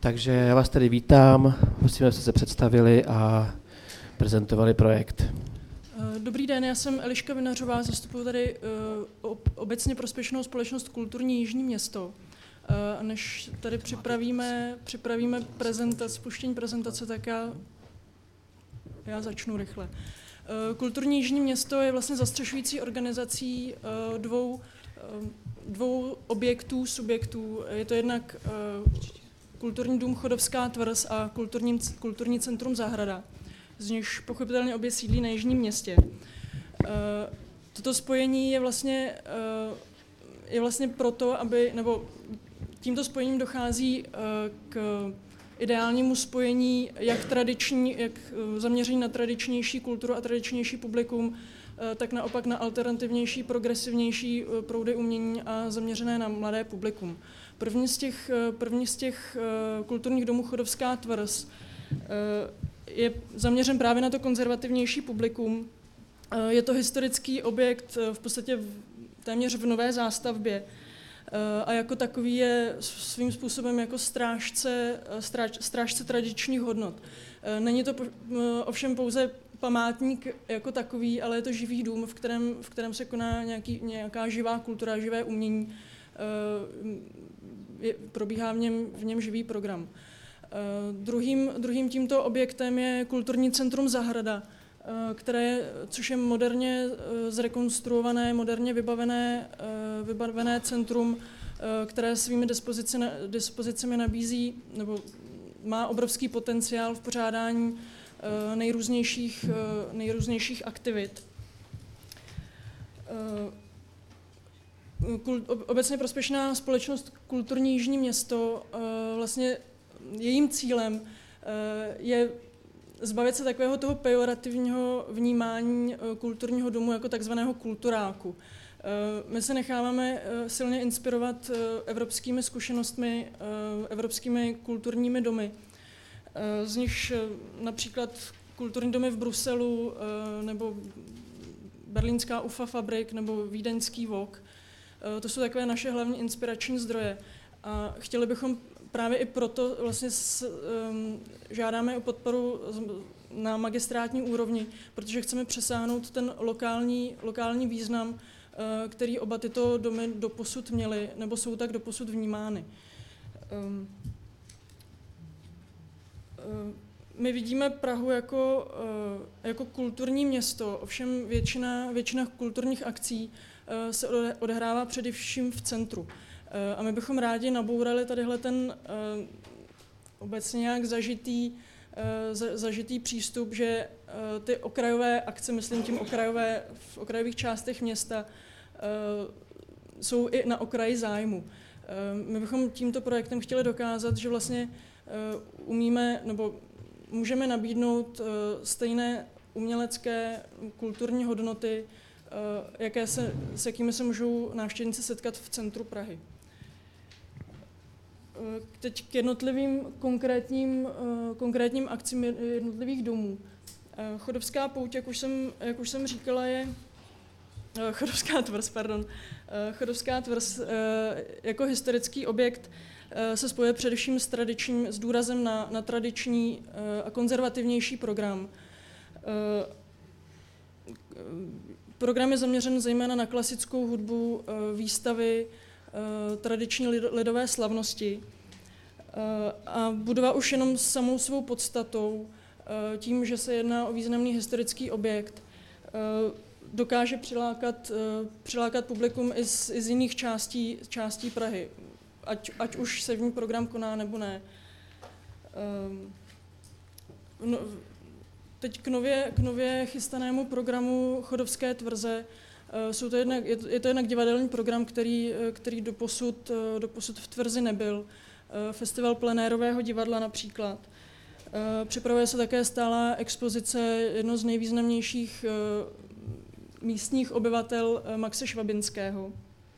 Takže já vás tady vítám, musíme se představili a prezentovali projekt. Dobrý den, já jsem Eliška Vinařová, zastupuji tady obecně prospěšnou společnost Kulturní Jižní Město. A než tady připravíme spuštění prezentace, tak já začnu rychle. Kulturní Jižní Město je vlastně zastřešující organizací dvou subjektů. Je to jednak Kulturní dům Chodovská tvrz a Kulturní centrum Zahrada, z nichž pochopitelně obě sídlí na Jižním Městě. Toto spojení je vlastně proto, tímto spojením dochází k ideálnímu spojení jak zaměření na tradičnější kulturu a tradičnější publikum, tak naopak na alternativnější, progresivnější proudy umění a zaměřené na mladé publikum. První z těch kulturních domů Chodovská tvrz je zaměřen právě na to konzervativnější publikum. Je to historický objekt v podstatě téměř v nové zástavbě a jako takový je svým způsobem jako strážce tradičních hodnot. Není to ovšem pouze památník jako takový, ale je to živý dům, v kterém se koná nějaká živá kultura, živé umění. Probíhá v něm živý program. Druhým tímto objektem je Kulturní centrum Zahrada, což je moderně zrekonstruované, moderně vybavené centrum, které svými dispozicemi nabízí nebo má obrovský potenciál v pořádání nejrůznějších aktivit. Obecně prospěšná společnost Kulturní Jižní Město, vlastně jejím cílem je zbavit se takového toho pejorativního vnímání kulturního domu jako takzvaného kulturáku. My se necháváme silně inspirovat evropskými zkušenostmi, evropskými kulturními domy. Z nich například kulturní domy v Bruselu, nebo berlínská UFA Fabrik, nebo vídeňský Vogue. To jsou takové naše hlavní inspirační zdroje. A chtěli bychom právě i proto vlastně žádáme o podporu na magistrátní úrovni, protože chceme přesáhnout ten lokální význam, který oba tyto domy doposud měly, nebo jsou tak doposud vnímány. My vidíme Prahu jako kulturní město, ovšem většina kulturních akcí se odehrává především v centru. A my bychom rádi nabourali tadyhle ten obecně nějak zažitý přístup, že ty okrajové akce, myslím tím v okrajových částech města, jsou i na okraji zájmu. My bychom tímto projektem chtěli dokázat, že vlastně umíme nebo můžeme nabídnout stejné umělecké kulturní hodnoty, s jakými se můžou návštěvníci setkat v centru Prahy. Teď k jednotlivým konkrétním akcím jednotlivých domů. Chodovská pouť, jak už jsem říkala, je Chodovská tvrz, pardon. Chodovská tvrz jako historický objekt se spojuje především s důrazem na tradiční a konzervativnější program. Program je zaměřen zejména na klasickou hudbu, výstavy, tradiční lidové slavnosti. A budova už jenom samou svou podstatou, tím, že se jedná o významný historický objekt, dokáže přilákat publikum i z jiných částí Prahy, ať už se v ní program koná, nebo ne. Teď k nově chystanému programu Chodovské tvrze. Je to jednak divadelní program, který doposud v tvrzi nebyl. Festival plenérového divadla například. Připravuje se také stálá expozice jedno z nejvýznamnějších místních obyvatel Maxe Švabinského.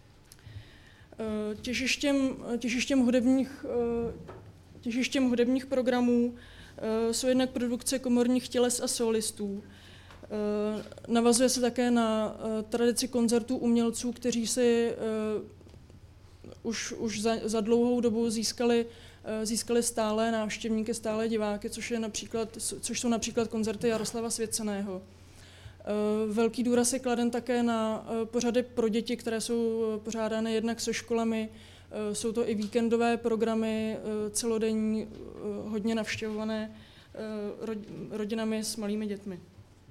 Těžištěm hudebních programů jsou jednak produkce komorních těles a solistů. Navazuje se také na tradici koncertů umělců, kteří si už za dlouhou dobu získali získali stálé návštěvníky, stálé diváky, což jsou například koncerty Jaroslava Svěceného. Velký důraz je kladen také na pořady pro děti, které jsou pořádány jednak se školami. Jsou to i víkendové programy, celodenní, hodně navštěvované rodinami s malými dětmi.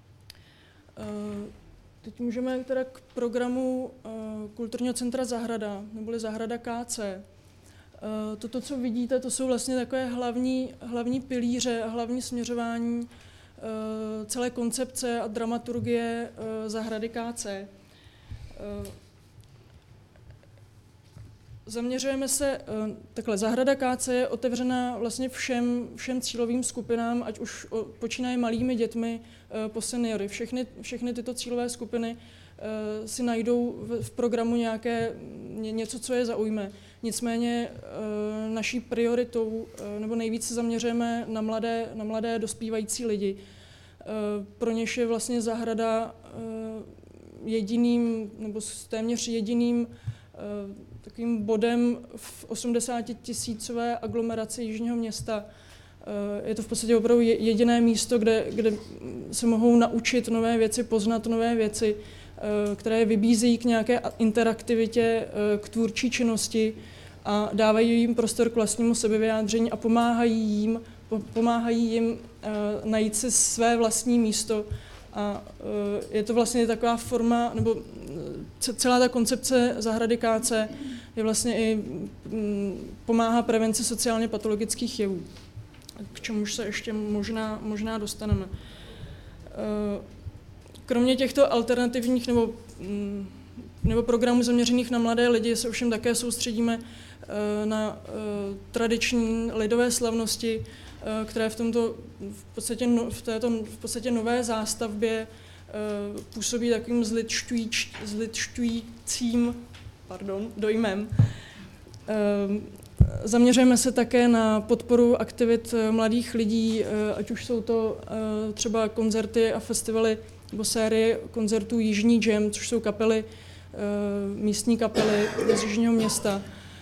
Teď můžeme teda k programu Kulturního centra Zahrada, neboli Zahrada KC. Toto, co vidíte, to jsou vlastně takové hlavní pilíře a hlavní směřování celé koncepce a dramaturgie Zahrady KC. Zaměřujeme se, takhle, Zahrada KC je otevřená vlastně všem cílovým skupinám, ať už počínaje malými dětmi po seniory. Všechny tyto cílové skupiny si najdou v programu něco, co je zaujme. Nicméně naší prioritou, nebo nejvíce zaměřujeme na mladé dospívající lidi. Pro něž je vlastně Zahrada jediným, nebo téměř jediným takovým bodem v 80 000 aglomeraci jižního města. Je to v podstatě opravdu jediné místo, kde se mohou naučit nové věci, poznat nové věci, které vybízejí k nějaké interaktivitě, k tvůrčí činnosti a dávají jim prostor k vlastnímu sebevyjádření a pomáhají jim najít si své vlastní místo. A je to vlastně taková forma, nebo celá ta koncepce Zahrady KC je vlastně i pomáhá prevenci sociálně patologických jevů, k čemuž se ještě možná dostaneme. Kromě těchto alternativních nebo programů zaměřených na mladé lidi se ovšem také soustředíme na tradiční lidové slavnosti, které v této nové zástavbě působí takovým zlidšťujícím dojmem. Zaměřujeme se také na podporu aktivit mladých lidí, ať už jsou to třeba koncerty a festivaly nebo série koncertů Jižní Jam, což jsou kapely, místní kapely z jižního města.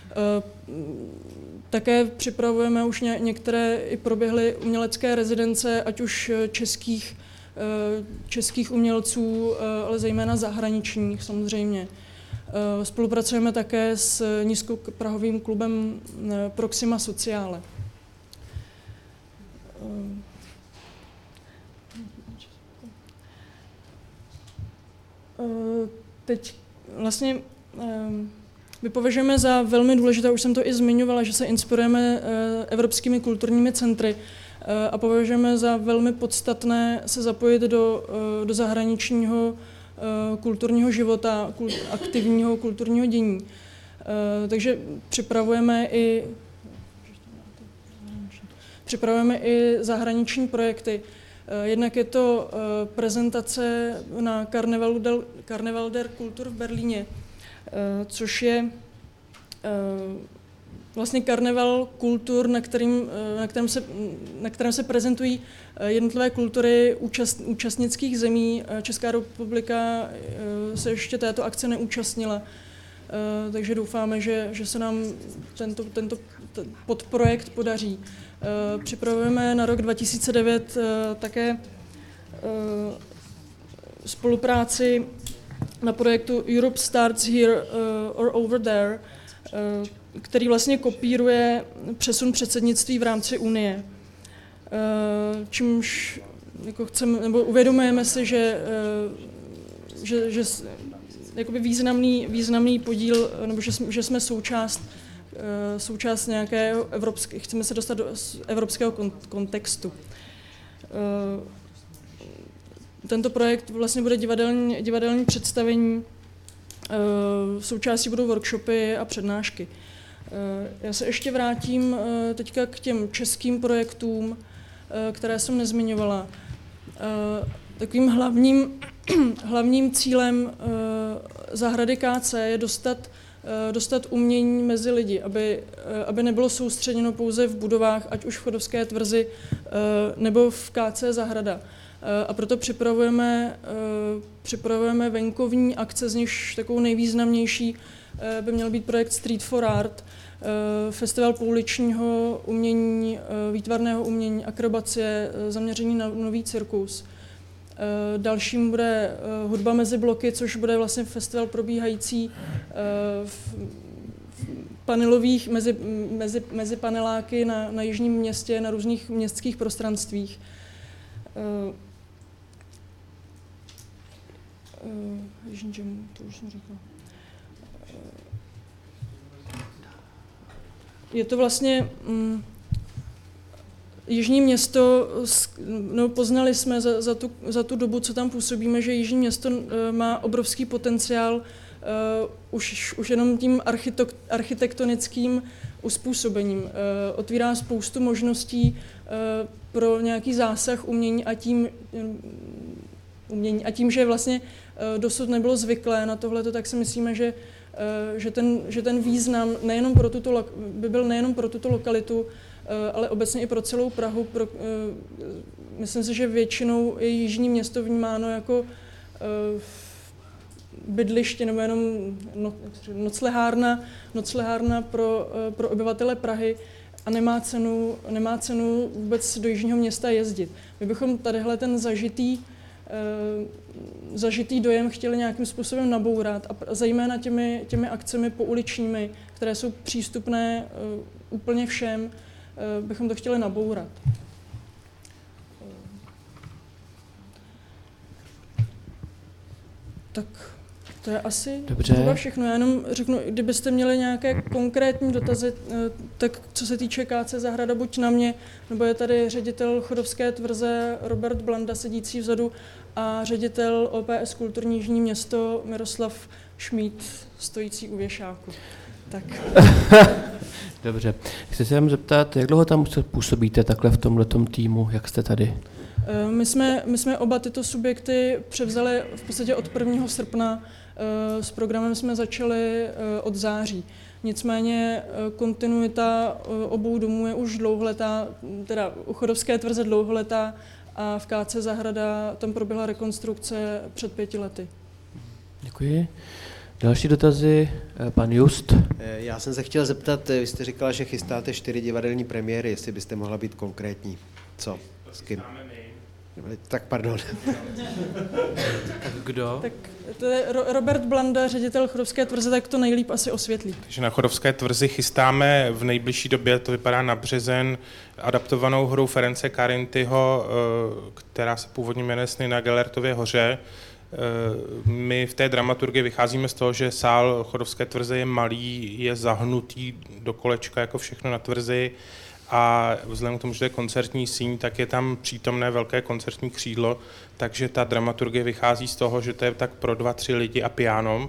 Také připravujeme už některé i proběhly umělecké rezidence, ať už českých umělců, ale zejména zahraničních samozřejmě. Spolupracujeme také s nízkoprahovým klubem Proxima Sociale. Teď vlastně my považujeme za velmi důležité, už jsem to i zmiňovala, že se inspirujeme evropskými kulturními centry a považujeme za velmi podstatné se zapojit do zahraničního kulturního života, aktivního kulturního dění. Takže připravujeme i zahraniční projekty. Jednak je to prezentace na Carnaval der Kultur v Berlíně, což je vlastně karneval kultur, na kterém se prezentují jednotlivé kultury účastnických zemí. Česká republika se ještě této akce neúčastnila, takže doufáme, že se nám tento podprojekt podaří. Připravujeme na rok 2009 také spolupráci na projektu Europe Starts Here or Over There, který vlastně kopíruje přesun předsednictví v rámci Unie. Čímž jako uvědomujeme si, že jakoby významný podíl, nebo že jsme součást nějakého chceme se dostat do evropského kontextu. Tento projekt vlastně bude divadelní představení, součástí budou workshopy a přednášky. Já se ještě vrátím teďka k těm českým projektům, které jsem nezmiňovala. Takovým hlavním cílem Zahrady KC je dostat umění mezi lidi, aby nebylo soustředěno pouze v budovách, ať už v Chodovské tvrzi nebo v KC Zahrada. A proto připravujeme venkovní akce, z nichž takovou nejvýznamnější by měl být projekt Street for Art, festival pouličního umění, výtvarného umění, akrobacie, zaměření na nový cirkus. Dalším bude hudba mezi bloky, což bude vlastně festival probíhající panelových, mezi paneláky na jižním městě, na různých městských prostranstvích. Jižní Jam, to už jsem říkala. Je to vlastně Jižní město, no, poznali jsme za tu dobu, co tam působíme, že Jižní město má obrovský potenciál už jenom tím architektonickým uspůsobením. Otvírá spoustu možností pro nějaký zásah umění a tím, že vlastně dosud nebylo zvyklé na tohleto, tak si myslíme, že ten význam by byl nejenom pro tuto lokalitu, ale obecně i pro celou Prahu. Myslím si, že většinou je Jižní město vnímáno jako bydliště nebo jenom noclehárna pro obyvatele Prahy a nemá cenu vůbec do Jižního města jezdit. My bychom tadyhle ten zažitý dojem chtěli nějakým způsobem nabourat a zejména těmi akcemi pouličními, které jsou přístupné úplně všem, bychom to chtěli nabourat. Tak to je asi třeba všechno. Já jenom řeknu, kdybyste měli nějaké konkrétní dotazy, tak co se týče KC Zahrada, buď na mě, nebo je tady ředitel Chodovské tvrze Robert Blanda, sedící vzadu, a ředitel OPS Kulturní Jižní město Miroslav Šmíd, stojící u věšáku. Tak. Dobře. Chci se vám zeptat, jak dlouho tam působíte takhle v tomhletom týmu, jak jste tady? My jsme oba tyto subjekty převzali v podstatě od 1. srpna. S programem jsme začali od září. Nicméně kontinuita obou domů je už dlouholetá, teda u Chodovské tvrze dlouholetá a v KC Zahrada tam proběhla rekonstrukce před 5 lety. Děkuji. Další dotazy, pan Just. Já jsem se chtěl zeptat, vy jste říkala, že chystáte 4 divadelní premiéry, jestli byste mohla být konkrétní. Co? S kým? Tak pardon. Tak kdo? Tak to je Robert Blanda, ředitel Chodovské tvrze, tak to nejlíp asi osvětlí. Takže na Chodovské tvrzi chystáme v nejbližší době, to vypadá na březen, adaptovanou hru Ference Carintiho, která se původně jmenuje Sny na Gellertově hoře. My v té dramaturgii vycházíme z toho, že sál Chodovské tvrze je malý, je zahnutý do kolečka jako všechno na tvrzi a vzhledem k tomu, že to je koncertní síň, tak je tam přítomné velké koncertní křídlo, takže ta dramaturgie vychází z toho, že to je tak pro 2-3 lidi a piano.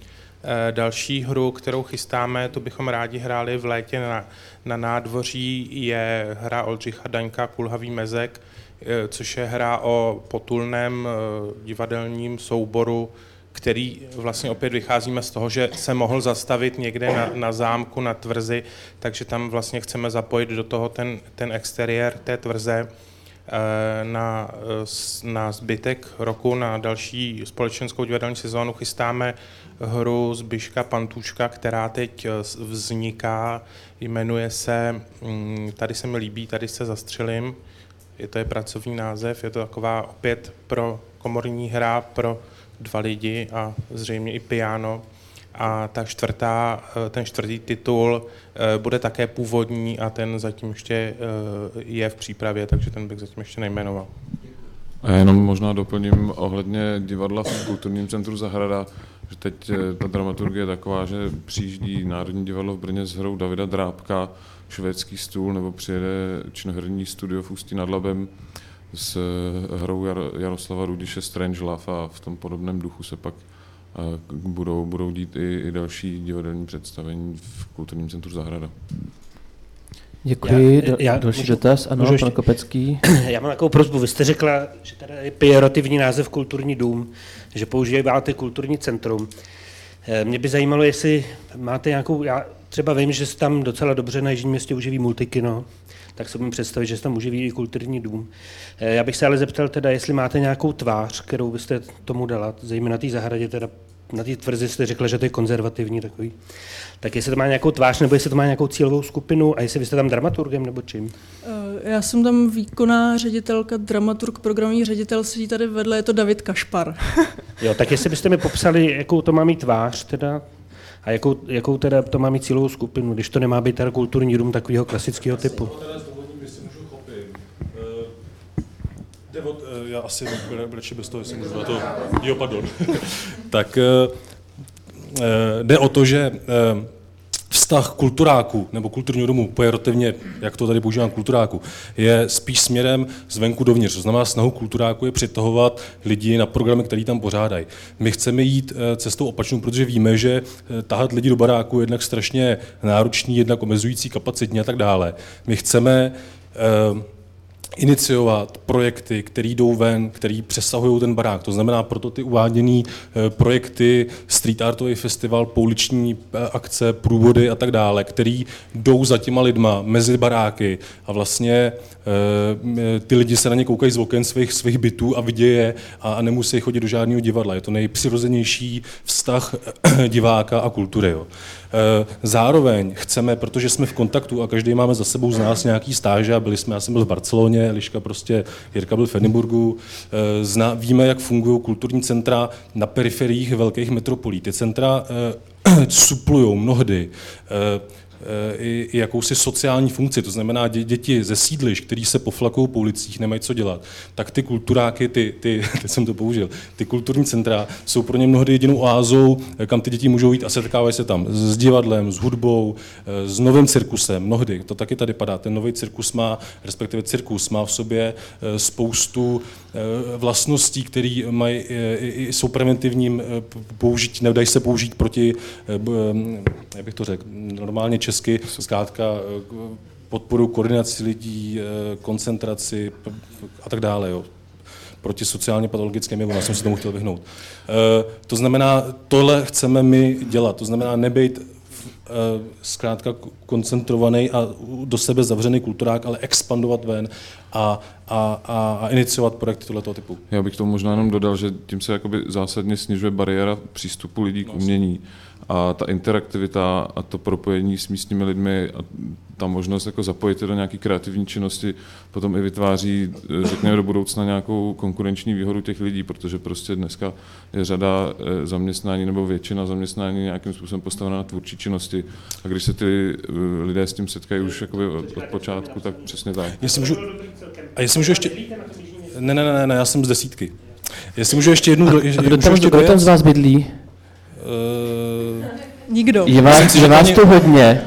Další hru, kterou chystáme, to bychom rádi hráli v létě na nádvoří, je hra Oldřicha Daňka Kulhavý mezek, což je hra o potulném divadelním souboru, který vlastně opět vycházíme z toho, že se mohl zastavit někde na zámku, na tvrzi, takže tam vlastně chceme zapojit do toho ten exteriér té tvrze. Na zbytek roku, na další společenskou divadelní sezónu chystáme hru Zbyška Pantůčka, která teď vzniká, jmenuje se Tady se mi líbí, tady se zastřelím. To je pracovní název, je to taková opět pro komorní hra pro 2 lidi a zřejmě i piano. A ten čtvrtý titul bude také původní a ten zatím ještě je v přípravě, takže ten bych zatím ještě nejmenoval. A jenom možná doplním ohledně divadla v Kulturním centru Zahrada, že teď ta dramaturgie je taková, že přijíždí Národní divadlo v Brně s hrou Davida Drábka, Švédský stůl, nebo přijede činoherní studio v Ústí nad Labem s hrou Jaroslava Rudiše Strange Love a v tom podobném duchu se pak budou dít i další divadelní představení v Kulturním centru Zahrada. Děkuji. Další dotaz, ano, pan Kopecký. Já mám takovou prosbu. Vy jste řekla, že tady je pejorativní název Kulturní dům, že používáte kulturní centrum. Mě by zajímalo, jestli máte nějakou, já třeba vím, že se tam docela dobře na Jižním městě uživí multikino, tak se můžu představit, že se tam uživí i kulturní dům. Já bych se ale zeptal teda, jestli máte nějakou tvář, kterou byste tomu dala, zejména té zahradě teda na té tvrzi jste řekla, že to je konzervativní takový. Tak jestli to má nějakou tvář, nebo jestli to má nějakou cílovou skupinu a jestli vy jste tam dramaturgem, nebo čím? Já jsem tam výkonná ředitelka, dramaturg, programový ředitel, sedí tady vedle, je to David Kašpar. Jo, tak jestli byste mi popsali, jakou to má mít tvář teda, a jakou teda to má mít cílovou skupinu, když to nemá být teda kulturní dům takového klasického typu. Já asi radši bez toho, jestli můžu na to... Jo, pardon. Tak jde o to, že vztah kulturáku nebo kulturního domu pejorativně, jak to tady používám kulturáku, je spíš směrem zvenku dovnitř. To znamená, snahou kulturáku je přitahovat lidi na programy, který tam pořádají. My chceme jít cestou opačnou, protože víme, že tahat lidi do baráku je jednak strašně náročný, jednak omezující kapacitně a tak dále. My chceme iniciovat projekty, které jdou ven, které přesahují ten barák. To znamená proto ty uváděné projekty, street artový festival, pouliční akce, průvody a tak dále, které jdou za těma lidma mezi baráky a vlastně ty lidi se na ně koukají z oken svých bytů a vidějí je a nemusí chodit do žádného divadla. Je to nejpřirozenější vztah diváka a kultury. Jo. Zároveň chceme, protože jsme v kontaktu a každý máme za sebou z nás nějaký stáže a já jsem byl v Barceloně, Liška prostě, Jirka byl v Edinburgu, víme, jak fungují kulturní centra na periferiích velkých metropolí. Ty centra suplujou mnohdy i jakousi sociální funkci, to znamená děti ze sídlišť, který se poflakují po ulicích, nemají co dělat, tak ty kulturáky, teď jsem to použil, ty kulturní centra jsou pro ně mnohdy jedinou oázou, kam ty děti můžou jít a setkávají se tam s divadlem, s hudbou, s novým cirkusem, mnohdy, to taky tady padá, ten nový cirkus má, respektive cirkus má v sobě spoustu vlastností, které jsou preventivním použití, nedají se použít proti, jak bych to řekl, normálně česky, zkrátka podporu koordinaci lidí, koncentraci a tak dále. Jo. Proti sociálně patologickým jevům, já jsem se tomu chtěl vyhnout. To znamená, tohle chceme my dělat, to znamená nebejt zkrátka koncentrovaný a do sebe zavřený kulturák, ale expandovat ven a iniciovat projekty tohoto typu. Já bych to možná jenom dodal, že tím se jakoby zásadně snižuje bariéra přístupu lidí k umění a ta interaktivita a to propojení s místními lidmi a ta možnost jako zapojit je do nějaké kreativní činnosti potom i vytváří, řekněme, do budoucna nějakou konkurenční výhodu těch lidí, protože prostě dneska je řada zaměstnání nebo většina zaměstnání nějakým způsobem postavená na tvůrčí činnosti a když se ty lidé s tím setkají už jakoby od počátku, tak přesně tak. Jestli můžu ještě... Ne, já jsem z 10. Jestli můžu ještě jednu... Kdo tam z vás bydlí? Nikdo. Je vás tu hodně.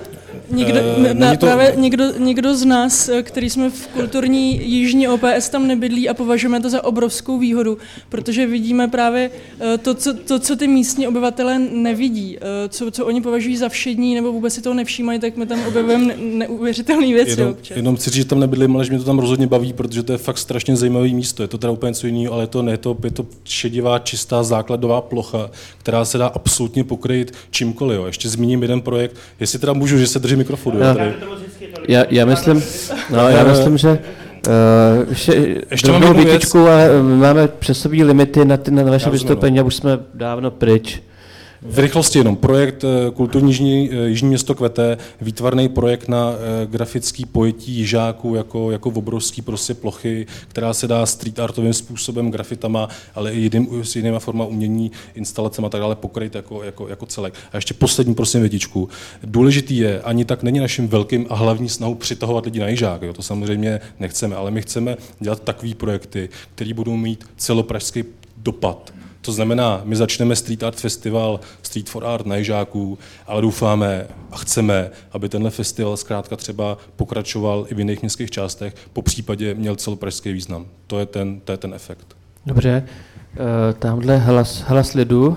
Někdo z nás, který jsme v kulturní jižní OPS, tam nebydlí a považujeme to za obrovskou výhodu, protože vidíme právě to, co ty místní obyvatelé nevidí, co oni považují za všední nebo vůbec si toho nevšímají, tak my tam objevujeme neuvěřitelné věci. Jenom chci říct, že tam nebydlím, ale že mě to tam rozhodně baví, protože to je fakt strašně zajímavé místo. Je to teda úplně co jiného, ale je to šedivá, čistá základová plocha, která se dá absolutně pokryt čímkoliv. Jo. Ještě zmíním jeden projekt, jestli teda můžu, že se držím mikrofonu. Já myslím, že ještě drobnou výtičku, ale máme časové limity na vaše vystoupení a už jsme dávno pryč. V rychlosti jenom projekt Kulturní Jižní město kvete, výtvarný projekt na grafický pojetí jižáků jako obrovský prostě plochy, která se dá street artovým způsobem, grafitama, ale i s jinýma forma umění, instalacemi a tak dále pokryt jako celek. A ještě poslední, prosím, větičku. Důležitý je, ani tak není naším velkým a hlavní snahou přitahovat lidi na jižák, jo, to samozřejmě nechceme, ale my chceme dělat takové projekty, které budou mít celopražský dopad. To znamená, my začneme Street Art Festival, Street for Art na Jižáku, ale doufáme a chceme, aby tenhle festival zkrátka třeba pokračoval i v jiných městských částech, po případě měl celopražský význam. To je ten efekt. Dobře, tamhle hlas lidu.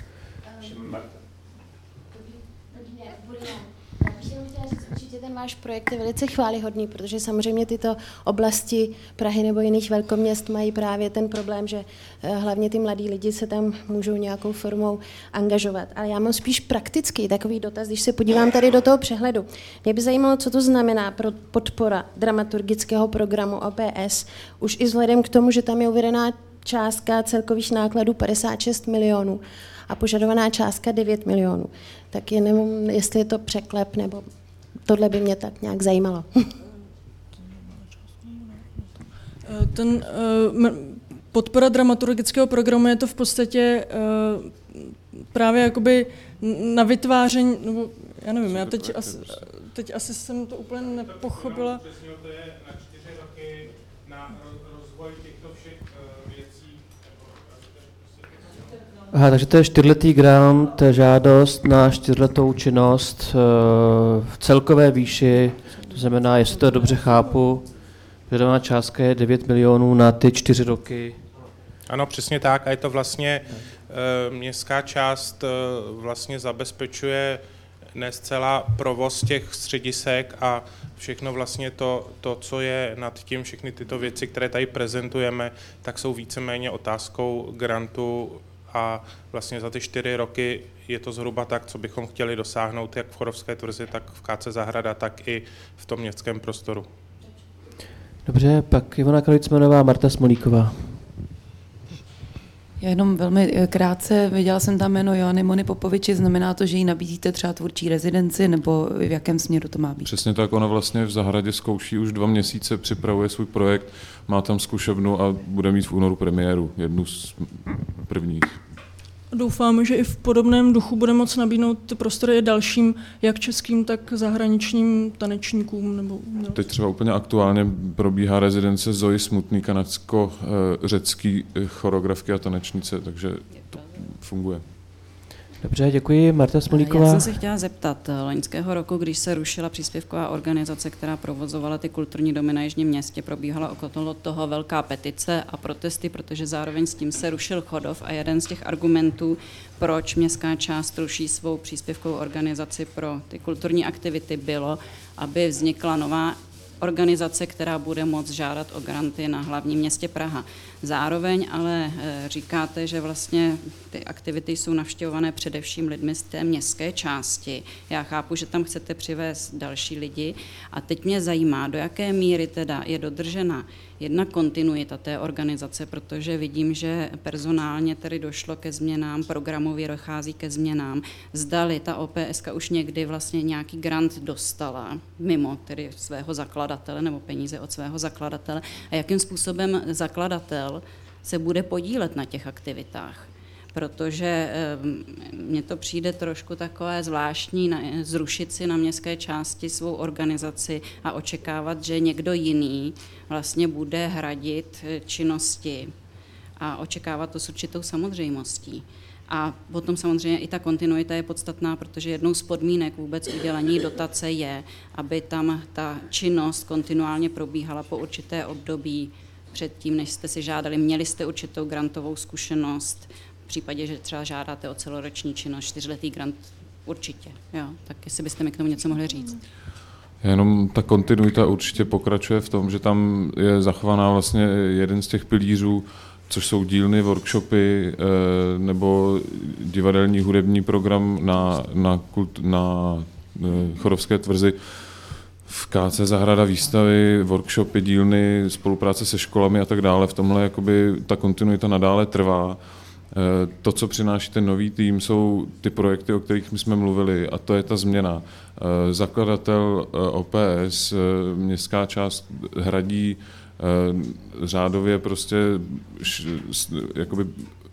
Váš projekt je velice chvályhodný, protože samozřejmě tyto oblasti Prahy nebo jiných velkoměst mají právě ten problém, že hlavně ty mladí lidi se tam můžou nějakou formou angažovat. Ale já mám spíš praktický takový dotaz, když se podívám tady do toho přehledu. Mě by zajímalo, co to znamená pro podpora dramaturgického programu OPS, už i vzhledem k tomu, že tam je uvedená částka celkových nákladů 56 milionů. a požadovaná částka 9 milionů. Tak jenom, jestli je to překlep, nebo tohle by mě tak nějak zajímalo. Podpora dramaturgického programu je to v podstatě právě jakoby na vytváření, nebo já nevím, já teď asi jsem to úplně nepochopila. To je na 4 roky na rozvoj těchto všech věcí. Aha, takže to je 4letý grant, žádost na 4letou činnost v celkové výši, to znamená, jestli to dobře chápu, žádná částka je 9 milionů na ty 4 roky. Ano, přesně tak. A je to vlastně městská část vlastně zabezpečuje ne zcela provoz těch středisek a všechno vlastně to, co je nad tím, všechny tyto věci, které tady prezentujeme, tak jsou víceméně otázkou grantu a vlastně za ty 4 roky je to zhruba tak, co bychom chtěli dosáhnout jak v Chorovské tvrzi, tak v KC Zahrada, tak i v tom městském prostoru. Dobře, pak Ivana Kralicmanová, Marta Smolíková. Já jenom velmi krátce, viděla jsem tam jméno Joanny Mony Popoviči, znamená to, že jí nabízíte třeba tvůrčí rezidenci, nebo v jakém směru to má být? Přesně tak, ona vlastně v Zahradě zkouší už 2 měsíce, připravuje svůj projekt, má tam zkušebnu a bude mít v únoru premiéru, jednu z prvních. Doufáme, že i v podobném duchu bude moct nabídnout ty prostory i dalším, jak českým, tak zahraničním tanečníkům. Nebo, no. Teď třeba úplně aktuálně probíhá rezidence Zoji Smutný, kanadsko-řecký choreografky a tanečnice, takže to funguje. Dobře, děkuji. Marta Smolíková. Já jsem se chtěla zeptat, loňského roku, když se rušila příspěvková organizace, která provozovala ty kulturní domy na Jižním Městě, probíhala okolo toho velká petice a protesty, protože zároveň s tím se rušil Chodov a jeden z těch argumentů, proč městská část ruší svou příspěvkovou organizaci pro ty kulturní aktivity, bylo, aby vznikla nová organizace, která bude moct žádat o granty na hlavním městě Praha. Zároveň ale říkáte, že vlastně ty aktivity jsou navštěvované především lidmi z té městské části. Já chápu, že tam chcete přivést další lidi a teď mě zajímá, do jaké míry teda je dodržena jedna kontinuita té organizace, protože vidím, že personálně tedy došlo ke změnám, programově dochází ke změnám. Zdali ta OPSK už někdy vlastně nějaký grant dostala mimo tedy svého zakladatele nebo peníze od svého zakladatele a jakým způsobem zakladatel se bude podílet na těch aktivitách. Protože mně to přijde trošku takové zvláštní zrušit si na městské části svou organizaci a očekávat, že někdo jiný vlastně bude hradit činnosti a očekávat to s určitou samozřejmostí. A potom samozřejmě i ta kontinuita je podstatná, protože jednou z podmínek vůbec udělení dotace je, aby tam ta činnost kontinuálně probíhala po určité období předtím, než jste si žádali. Měli jste určitou grantovou zkušenost, v případě, že třeba žádáte o celoroční činnost, 4letý grant určitě. Jo, tak jestli byste mi k tomu něco mohli říct. Jenom ta kontinuita určitě pokračuje v tom, že tam je zachovaná vlastně jeden z těch pilířů, což jsou dílny, workshopy nebo divadelní hudební program na Chorovské tvrzi. V KC Zahrada výstavy, workshopy, dílny, spolupráce se školami a tak dále. V tomhle jakoby ta kontinuita nadále trvá. To, co přináší ten nový tým, jsou ty projekty, o kterých my jsme mluvili, a to je ta změna. Zakladatel OPS, městská část hradí řádově prostě jakoby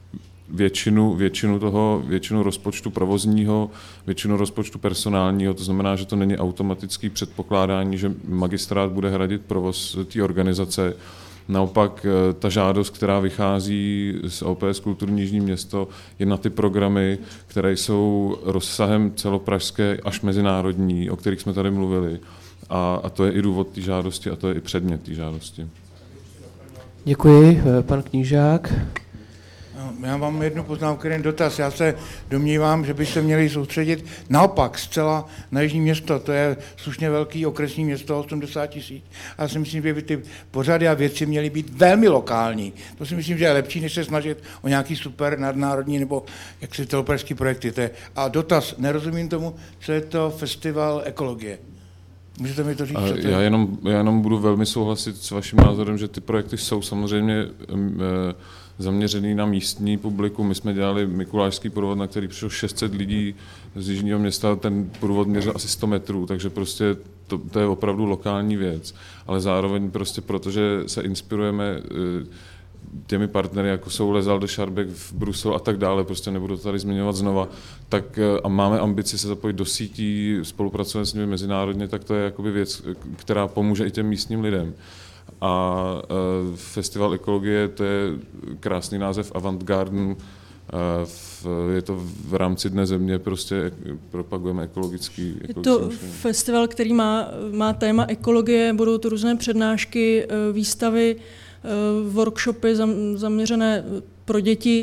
většinu rozpočtu provozního, většinu rozpočtu personálního, to znamená, že to není automatický předpokládání, že magistrát bude hradit provoz té organizace. Naopak ta žádost, která vychází z OPS Kulturní Jižní Město, je na ty programy, které jsou rozsahem celopražské až mezinárodní, o kterých jsme tady mluvili. A to je i důvod té žádosti a to je i předmět té žádosti. Děkuji. Pan Knížák. Já mám jednu poznámku, jeden dotaz. Já se domnívám, že by se měli soustředit naopak zcela na Jižní Město. To je slušně velký okresní město, 80 000. A já si myslím, že by ty pořady a věci měly být velmi lokální. To si myslím, že je lepší, než se snažit o nějaký super nadnárodní nebo jaksi celopražský projekty. A dotaz, nerozumím tomu, co je to festival ekologie. Můžete mi to říct? Já jenom budu velmi souhlasit s vaším názorem, že ty projekty jsou samozřejmě zaměřený na místní publikum. My jsme dělali mikulášský průvod, na který přišlo 600 lidí z jižního města, ten průvod měřil asi 100 metrů, takže prostě to je opravdu lokální věc. Ale zároveň prostě protože se inspirujeme těmi partnery, jako jsou Les Halles de Charbecque v Bruselu a tak dále, prostě nebudu to tady zmiňovat znova, tak a máme ambici se zapojit do sítí, spolupracujeme s nimi mezinárodně, tak to je jakoby věc, která pomůže i těm místním lidem. A Festival ekologie, to je krásný název, Avantgarden, je to v rámci Dne země, prostě propagujeme ekologický Je to festival, který má téma ekologie, budou to různé přednášky, výstavy, workshopy zaměřené pro děti.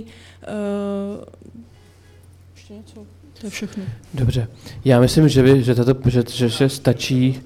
Ještě něco? To je všechno. Dobře. Já myslím, že stačí.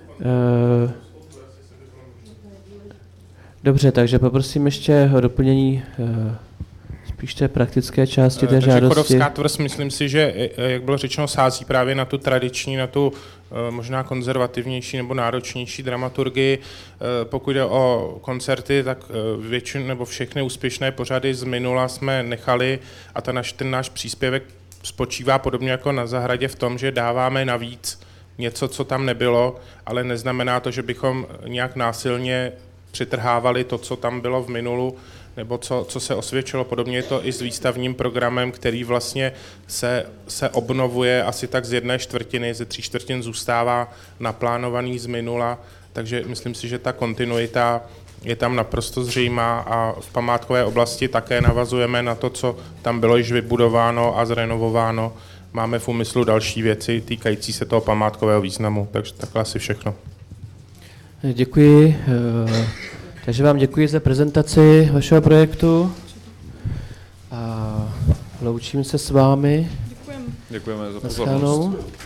Dobře, takže poprosím ještě o doplnění spíš té praktické části té žádosti. Chodovská tvrz, myslím si, že, jak bylo řečeno, sází právě na tu tradiční, na tu možná konzervativnější nebo náročnější dramaturgii. Pokud jde o koncerty, tak většinu nebo všechny úspěšné pořady z minula jsme nechali a ten náš příspěvek spočívá podobně jako na Zahradě v tom, že dáváme navíc něco, co tam nebylo, ale neznamená to, že bychom nějak násilně přitrhávali to, co tam bylo v minulu, nebo co se osvědčilo. Podobně je to i s výstavním programem, který vlastně se obnovuje asi tak z 1/4, ze 3/4 zůstává naplánovaný z minula, takže myslím si, že ta kontinuita je tam naprosto zřejmá a v památkové oblasti také navazujeme na to, co tam bylo již vybudováno a zrenovováno. Máme v úmyslu další věci týkající se toho památkového významu, takže takhle asi všechno. Děkuji. Takže vám děkuji za prezentaci vašeho projektu a loučím se s vámi. Děkujeme. Děkujeme za pozornost.